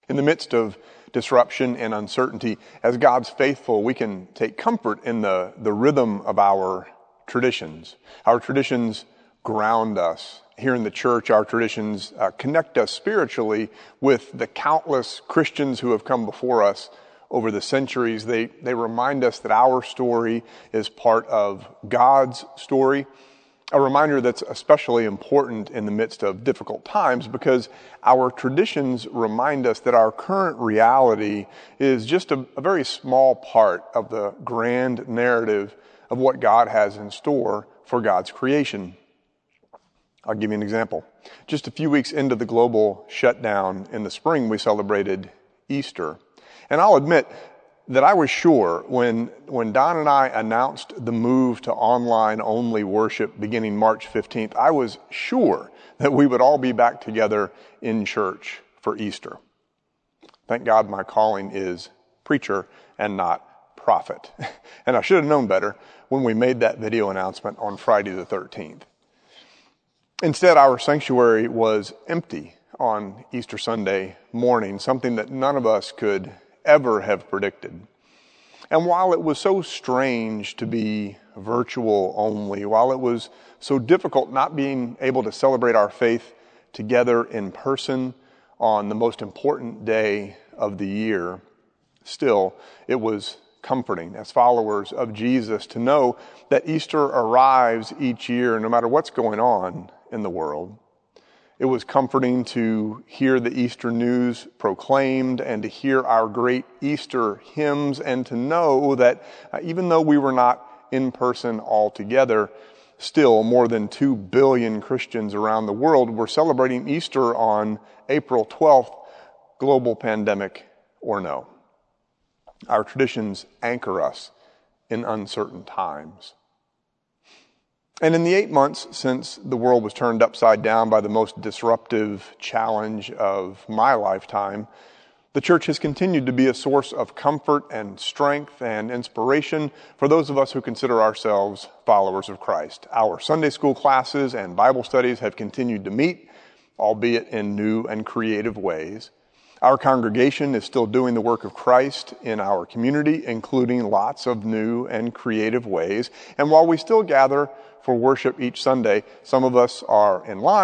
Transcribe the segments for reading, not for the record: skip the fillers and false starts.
In the midst of disruption and uncertainty, as God's faithful, we can take comfort in the rhythm of our traditions. Our traditions ground us. Here in the church, our traditions connect us spiritually with the countless Christians who have come before us over the centuries. They remind us that our story is part of God's story. A reminder that's especially important in the midst of difficult times because our traditions remind us that our current reality is just a very small part of the grand narrative of what God has in store for God's creation. I'll give you an example. Just a few weeks into the global shutdown in the spring, we celebrated Easter. And I'll admit that I was sure when Don and I announced the move to online-only worship beginning March 15th, I was sure that we would all be back together in church for Easter. Thank God my calling is preacher and not prophet. And I should have known better when we made that video announcement on Friday the 13th. Instead, our sanctuary was empty on Easter Sunday morning, something that none of us could ever have predicted. And while it was so strange to be virtual only, while it was so difficult not being able to celebrate our faith together in person on the most important day of the year, still, it was comforting as followers of Jesus to know that Easter arrives each year no matter what's going on in the world. It was comforting to hear the Easter news proclaimed and to hear our great Easter hymns and to know that even though we were not in person all together, still more than 2 billion Christians around the world were celebrating Easter on April 12th, global pandemic or no. Our traditions anchor us in uncertain times. And in the 8 months since the world was turned upside down by the most disruptive challenge of my lifetime, the church has continued to be a source of comfort and strength and inspiration for those of us who consider ourselves followers of Christ. Our Sunday school classes and Bible studies have continued to meet, albeit in new and creative ways. Our congregation is still doing the work of Christ in our community, including lots of new and creative ways. And while we still gather for worship each Sunday, some of us are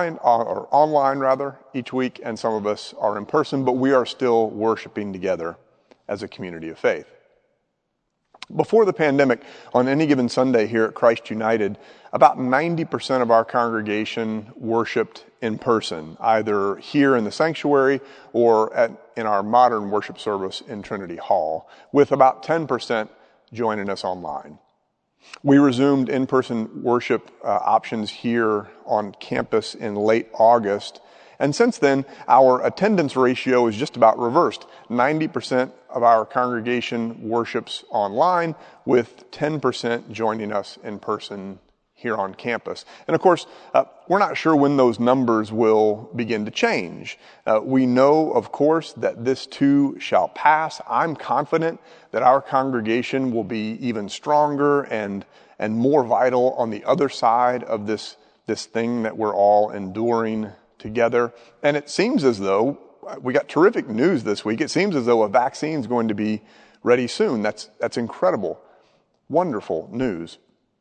online each week, and some of us are in person, but we are still worshiping together as a community of faith. Before the pandemic, on any given Sunday here at Christ United, about 90% of our congregation worshiped in person, either here in the sanctuary or in our modern worship service in Trinity Hall, with about 10% joining us online. We resumed in-person worship options here on campus in late August, and since then, our attendance ratio is just about reversed. 90% of our congregation worships online, with 10% joining us in person here on campus. And of course, we're not sure when those numbers will begin to change. We know, of course, that this too shall pass. I'm confident that our congregation will be even stronger and more vital on the other side of this thing that we're all enduring together. And it seems as though we got terrific news this week. It seems as though a vaccine is going to be ready soon. That's incredible, wonderful news.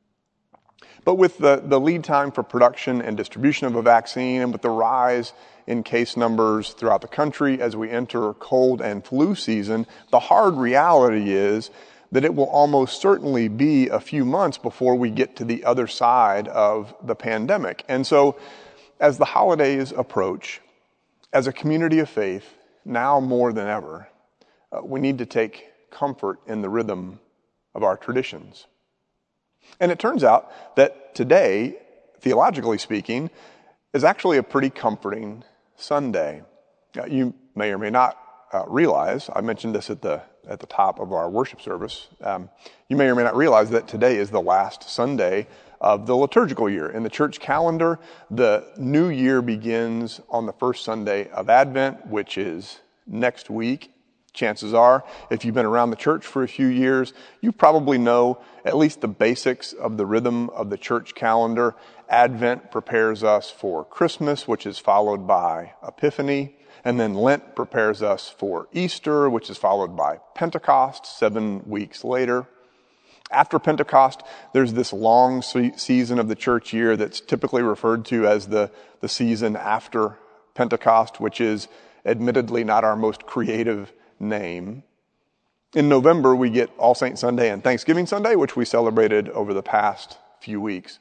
But with the lead time for production and distribution of a vaccine, and with the rise in case numbers throughout the country as we enter cold and flu season, the hard reality is that it will almost certainly be a few months before we get to the other side of the pandemic. And so, as the holidays approach, as a community of faith, now more than ever, we need to take comfort in the rhythm of our traditions. And it turns out that today, theologically speaking, is actually a pretty comforting Sunday. You may or may not realize, I mentioned this at the top of our worship service, you may or may not realize that today is the last Sunday of the liturgical year. In the church calendar, the new year begins on the first Sunday of Advent, which is next week. Chances are, if you've been around the church for a few years, you probably know at least the basics of the rhythm of the church calendar. Advent prepares us for Christmas, which is followed by Epiphany. And then Lent prepares us for Easter, which is followed by Pentecost 7 weeks later. After Pentecost, there's this long season of the church year that's typically referred to as the season after Pentecost, which is admittedly not our most creative name. In November, we get All Saints Sunday and Thanksgiving Sunday, which we celebrated over the past few weeks.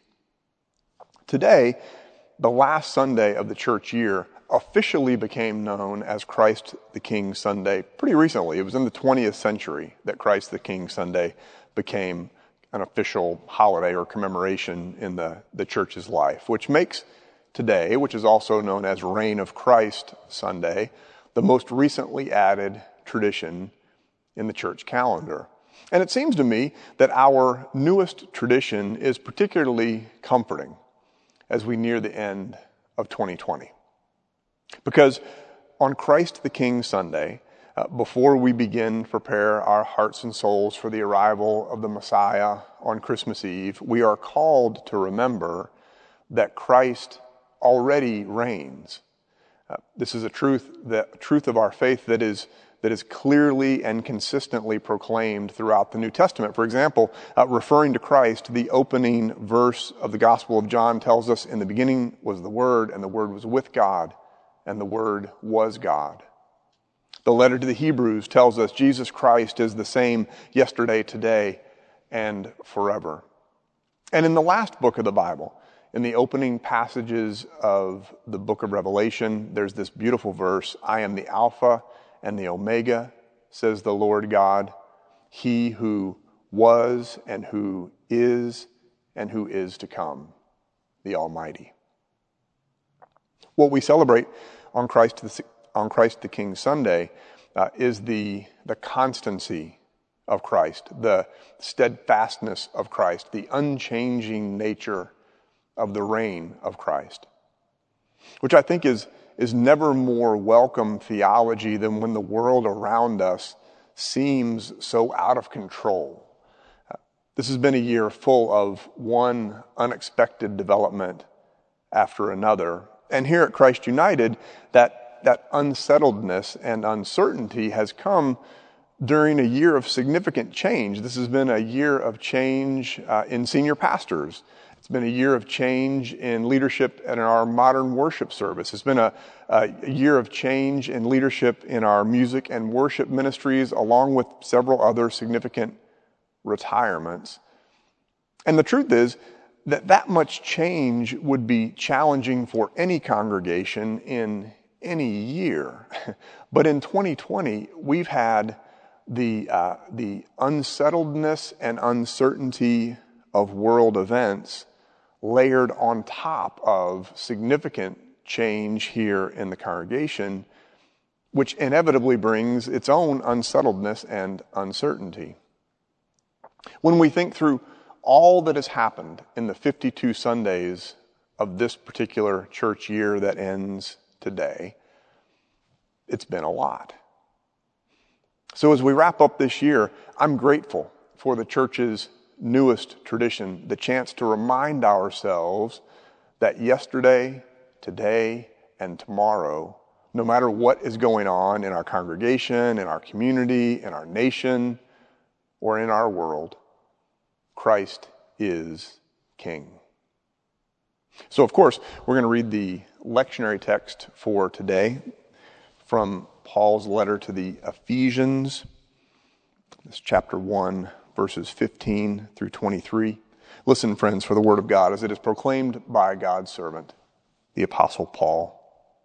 Today, the last Sunday of the church year, officially became known as Christ the King Sunday pretty recently. It was in the 20th century that Christ the King Sunday became an official holiday or commemoration in the church's life, which makes today, which is also known as Reign of Christ Sunday, the most recently added tradition in the church calendar. And it seems to me that our newest tradition is particularly comforting as we near the end of 2020. Because on Christ the King Sunday, before we begin to prepare our hearts and souls for the arrival of the Messiah on Christmas Eve, we are called to remember that Christ already reigns. This is a truth of our faith that is clearly and consistently proclaimed throughout the New Testament. For example, referring to Christ, the opening verse of the Gospel of John tells us, "In the beginning was the Word, and the Word was with God, and the Word was God." The letter to the Hebrews tells us Jesus Christ is the same yesterday, today, and forever. And in the last book of the Bible, in the opening passages of the book of Revelation, there's this beautiful verse, "I am the Alpha and the Omega, says the Lord God, He who was and who is to come, the Almighty." What we celebrate on Christ the King Sunday is the constancy of Christ, the steadfastness of Christ, the unchanging nature of the reign of Christ, which I think is never more welcome theology than when the world around us seems so out of control. This has been a year full of one unexpected development after another. And here at Christ United, that unsettledness and uncertainty has come during a year of significant change. This has been a year of change in senior pastors. It's been a year of change in leadership in our modern worship service. It's been a year of change in leadership in our music and worship ministries, along with several other significant retirements. And the truth is that much change would be challenging for any congregation in any year. But in 2020, we've had the unsettledness and uncertainty of world events layered on top of significant change here in the congregation, which inevitably brings its own unsettledness and uncertainty. When we think through all that has happened in the 52 Sundays of this particular church year that ends today, it's been a lot. So as we wrap up this year, I'm grateful for the church's newest tradition, the chance to remind ourselves that yesterday, today, and tomorrow, no matter what is going on in our congregation, in our community, in our nation, or in our world, Christ is King. So, of course, we're going to read the lectionary text for today from Paul's letter to the Ephesians. This chapter 1, verses 15 through 23. Listen, friends, for the word of God as it is proclaimed by God's servant, the Apostle Paul.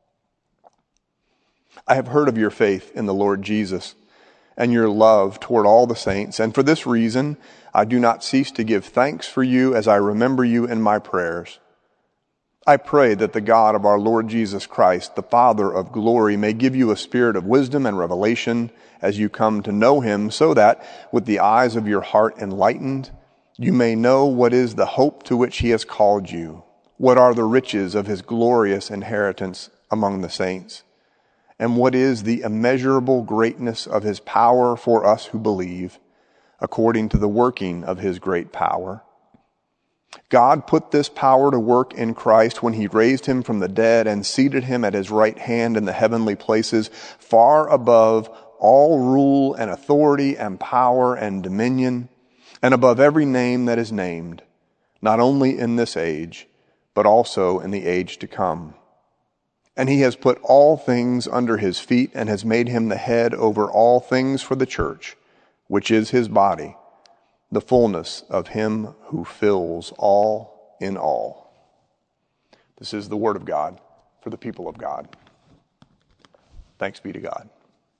I have heard of your faith in the Lord Jesus and your love toward all the saints, and for this reason I do not cease to give thanks for you as I remember you in my prayers. I pray that the God of our Lord Jesus Christ, the Father of glory, may give you a spirit of wisdom and revelation as you come to know him, so that, with the eyes of your heart enlightened, you may know what is the hope to which he has called you, what are the riches of his glorious inheritance among the saints, and what is the immeasurable greatness of his power for us who believe, according to the working of his great power. God put this power to work in Christ when he raised him from the dead and seated him at his right hand in the heavenly places, far above all rule and authority and power and dominion, and above every name that is named, not only in this age, but also in the age to come. And he has put all things under his feet and has made him the head over all things for the church, which is his body, the fullness of him who fills all in all. This is the word of God for the people of God. Thanks be to God.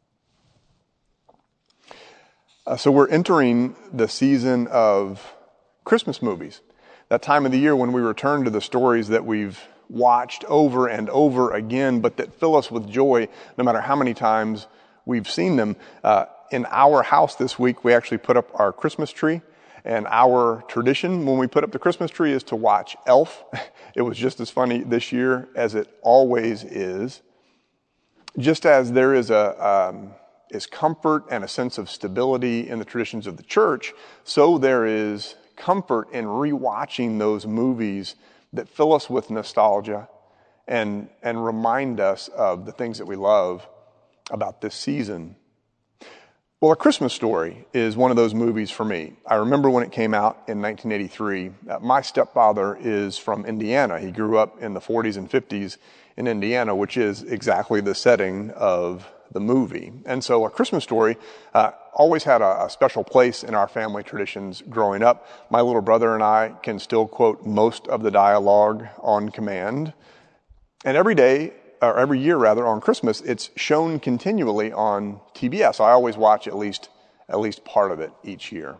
So we're entering the season of Christmas movies, that time of the year when we return to the stories that we've watched over and over again, but that fill us with joy no matter how many times we've seen them. In our house this week, we actually put up our Christmas tree, and our tradition when we put up the Christmas tree is to watch Elf. It was just as funny this year as it always is. Just as there is is comfort and a sense of stability in the traditions of the church, so there is comfort in rewatching those movies that fill us with nostalgia and remind us of the things that we love about this season. Well, A Christmas Story is one of those movies for me. I remember when it came out in 1983. My stepfather is from Indiana. He grew up in the 40s and 50s in Indiana, which is exactly the setting of the movie. And so A Christmas Story always had a special place in our family traditions growing up. My little brother and I can still quote most of the dialogue on command. And every year on Christmas, it's shown continually on TBS. I always watch at least part of it each year.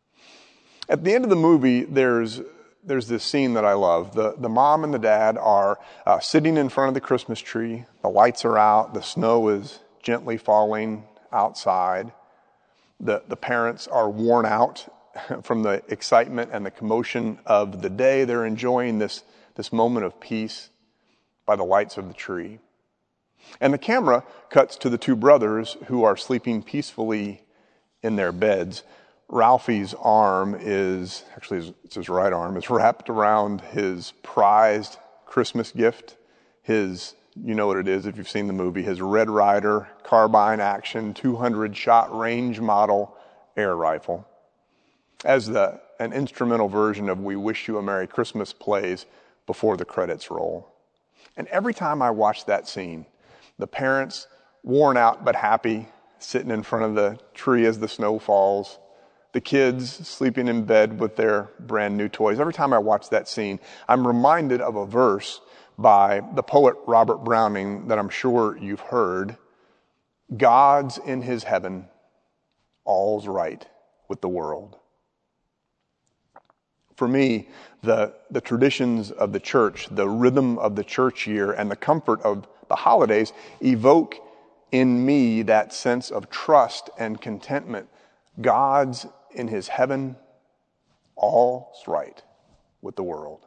At the end of the movie, there's this scene that I love. The mom and the dad are sitting in front of the Christmas tree. The lights are out. The snow is gently falling outside. The parents are worn out from the excitement and the commotion of the day. They're enjoying this moment of peace by the lights of the tree. And the camera cuts to the two brothers who are sleeping peacefully in their beds. Ralphie's arm it's his right arm, is wrapped around his prized Christmas gift, you know what it is if you've seen the movie, his Red Ryder carbine action 200-shot range model air rifle. As an instrumental version of We Wish You a Merry Christmas plays before the credits roll. And every time I watch that scene, the parents, worn out but happy, sitting in front of the tree as the snow falls, the kids sleeping in bed with their brand new toys. Every time I watch that scene, I'm reminded of a verse by the poet Robert Browning that I'm sure you've heard. God's in his heaven, all's right with the world. For me, the traditions of the church, the rhythm of the church year, and the comfort of the holidays evoke in me that sense of trust and contentment. God's in his heaven, all's right with the world.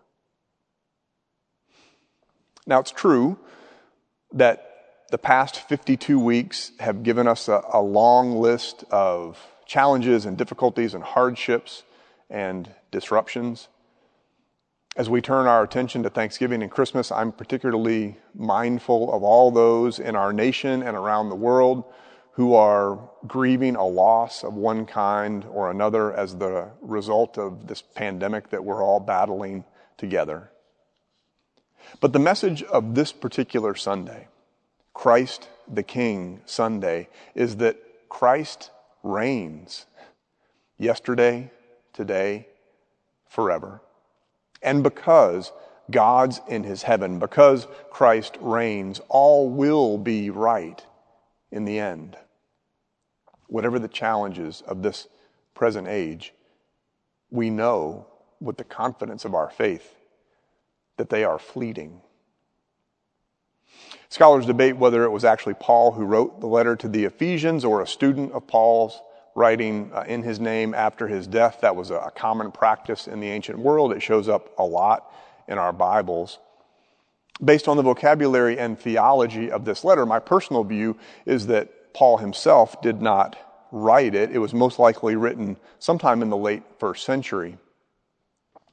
Now, it's true that the past 52 weeks have given us a long list of challenges and difficulties and hardships and disruptions. As we turn our attention to Thanksgiving and Christmas, I'm particularly mindful of all those in our nation and around the world who are grieving a loss of one kind or another as the result of this pandemic that we're all battling together. But the message of this particular Sunday, Christ the King Sunday, is that Christ reigns yesterday, today, forever. And because God's in his heaven, because Christ reigns, all will be right in the end. Whatever the challenges of this present age, we know with the confidence of our faith that they are fleeting. Scholars debate whether it was actually Paul who wrote the letter to the Ephesians or a student of Paul's writing in his name after his death. That was a common practice in the ancient world. It shows up a lot in our Bibles. Based on the vocabulary and theology of this letter, my personal view is that Paul himself did not write it. It was most likely written sometime in the late first century.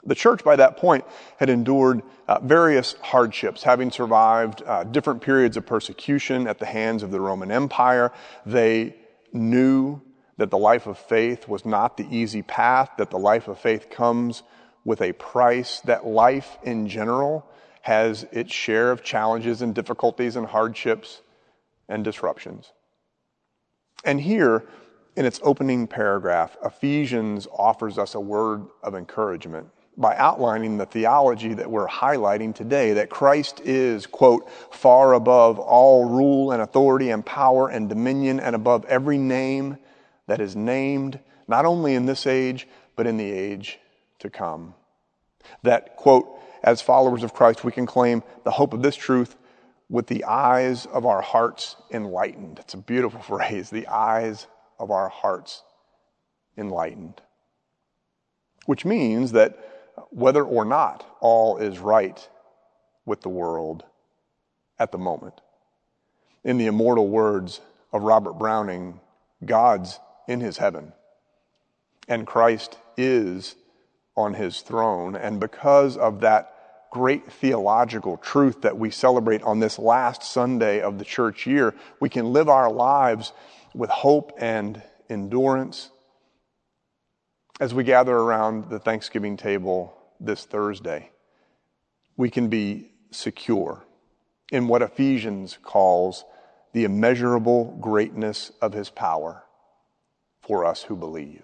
The church by that point had endured various hardships, having survived different periods of persecution at the hands of the Roman Empire. They knew that the life of faith was not the easy path, that the life of faith comes with a price, that life in general has its share of challenges and difficulties and hardships and disruptions. And here, in its opening paragraph, Ephesians offers us a word of encouragement by outlining the theology that we're highlighting today, that Christ is, quote, far above all rule and authority and power and dominion and above every name that is named, not only in this age, but in the age to come. That, quote, as followers of Christ, we can claim the hope of this truth with the eyes of our hearts enlightened. It's a beautiful phrase, the eyes of our hearts enlightened. Which means that whether or not all is right with the world at the moment, in the immortal words of Robert Browning, God's in his heaven, and Christ is on his throne. And because of that great theological truth that we celebrate on this last Sunday of the church year, we can live our lives with hope and endurance as we gather around the Thanksgiving table this Thursday. We can be secure in what Ephesians calls the immeasurable greatness of his power for us who believe.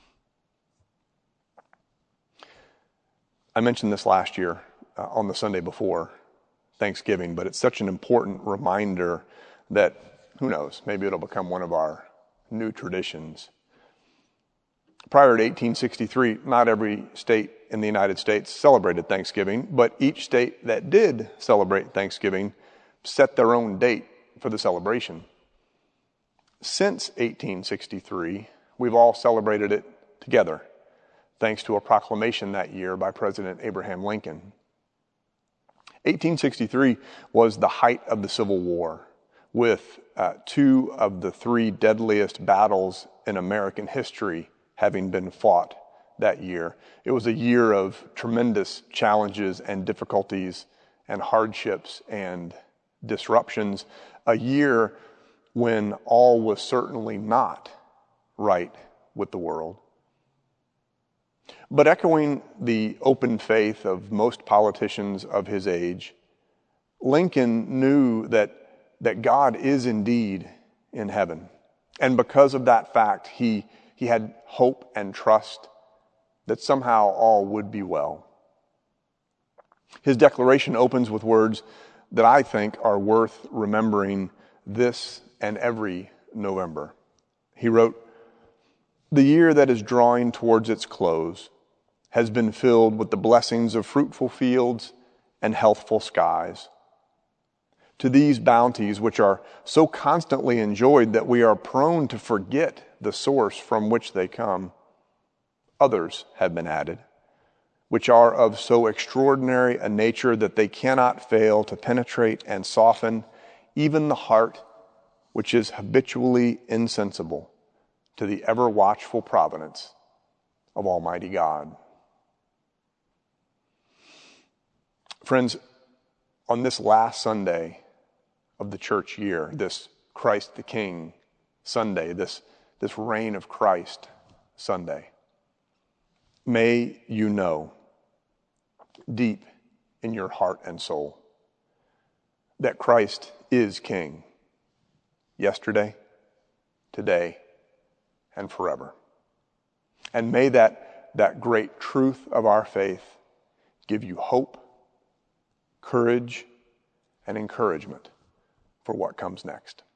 I mentioned this last year on the Sunday before Thanksgiving, but it's such an important reminder that, who knows, maybe it'll become one of our new traditions. Prior to 1863, not every state in the United States celebrated Thanksgiving, but each state that did celebrate Thanksgiving set their own date for the celebration. Since 1863, we've all celebrated it together, thanks to a proclamation that year by President Abraham Lincoln. 1863 was the height of the Civil War, with two of the three deadliest battles in American history having been fought that year. It was a year of tremendous challenges and difficulties and hardships and disruptions, a year when all was certainly not right with the world. But echoing the open faith of most politicians of his age, Lincoln knew that God is indeed in heaven. And because of that fact, he had hope and trust that somehow all would be well. His declaration opens with words that I think are worth remembering this and every November. He wrote, "The year that is drawing towards its close has been filled with the blessings of fruitful fields and healthful skies. To these bounties, which are so constantly enjoyed that we are prone to forget the source from which they come, others have been added, which are of so extraordinary a nature that they cannot fail to penetrate and soften even the heart which is habitually insensible to the ever-watchful providence of Almighty God." Friends, on this last Sunday of the church year, this Christ the King Sunday, this reign of Christ Sunday, may you know deep in your heart and soul that Christ is King yesterday, today, and forever. And may that great truth of our faith give you hope, courage, and encouragement for what comes next.